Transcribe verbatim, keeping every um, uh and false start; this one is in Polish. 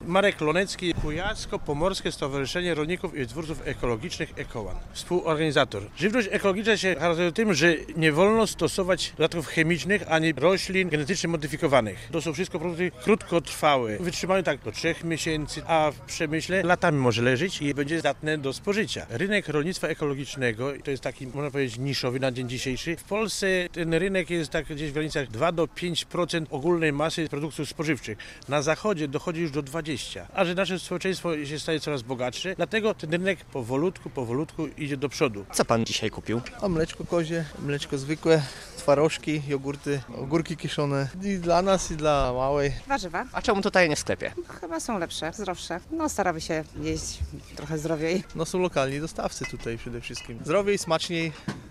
Marek Lonecki, Kujawsko-Pomorskie Stowarzyszenie Rolników i Wytwórców Ekologicznych EKOWAN. Współorganizator. Żywność ekologiczna się charakteryzuje tym, że nie wolno stosować dodatków chemicznych ani roślin genetycznie modyfikowanych. To są wszystko produkty krótkotrwałe. Wytrzymają tak do trzech miesięcy, a w przemyśle latami może leżeć i będzie zdatne do spożycia. Rynek rolnictwa ekologicznego to jest taki, można powiedzieć, niszowy na dzień dzisiejszy. W Polsce ten rynek jest tak gdzieś w granicach dwa do pięciu procent ogólnej masy produktów spożywczych. Na zachodzie dochodzi już do dwudziestu procent. A że nasze społeczeństwo się staje coraz bogatsze, dlatego ten rynek powolutku, powolutku idzie do przodu. Co pan dzisiaj kupił? A mleczko kozie, mleczko zwykłe, twarożki, jogurty, ogórki kiszone. I dla nas, i dla małej. Warzywa. A czemu tutaj nie w sklepie? Chyba są lepsze, zdrowsze. No staramy się jeść trochę zdrowiej. No są lokalni dostawcy tutaj przede wszystkim. Zdrowiej, smaczniej.